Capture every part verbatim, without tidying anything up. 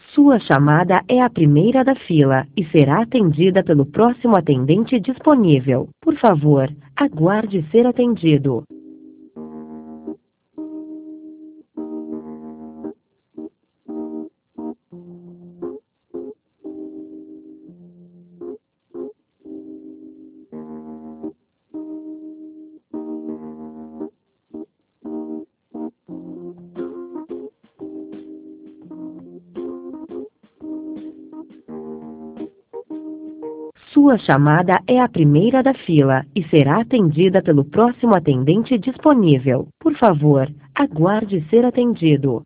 Sua chamada é a primeira da fila e será atendida pelo próximo atendente disponível. Por favor, aguarde ser atendido. Sua chamada é a primeira da fila e será atendida pelo próximo atendente disponível. Por favor, aguarde ser atendido.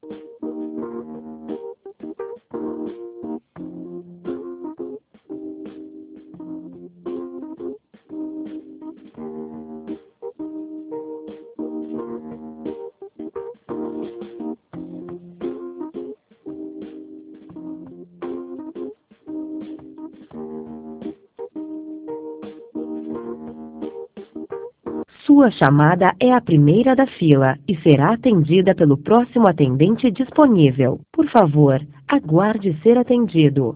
Sua chamada é a primeira da fila e será atendida pelo próximo atendente disponível. Por favor, aguarde ser atendido.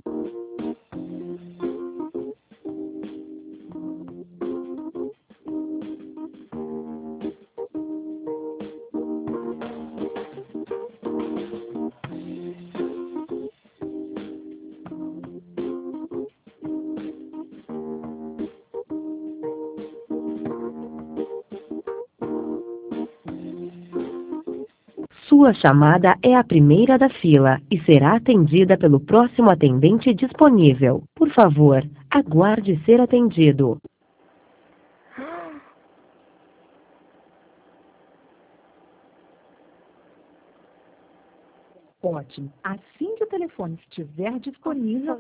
Sua chamada é a primeira da fila e será atendida pelo próximo atendente disponível. Por favor, aguarde ser atendido. Ótimo. Assim que o telefone estiver disponível,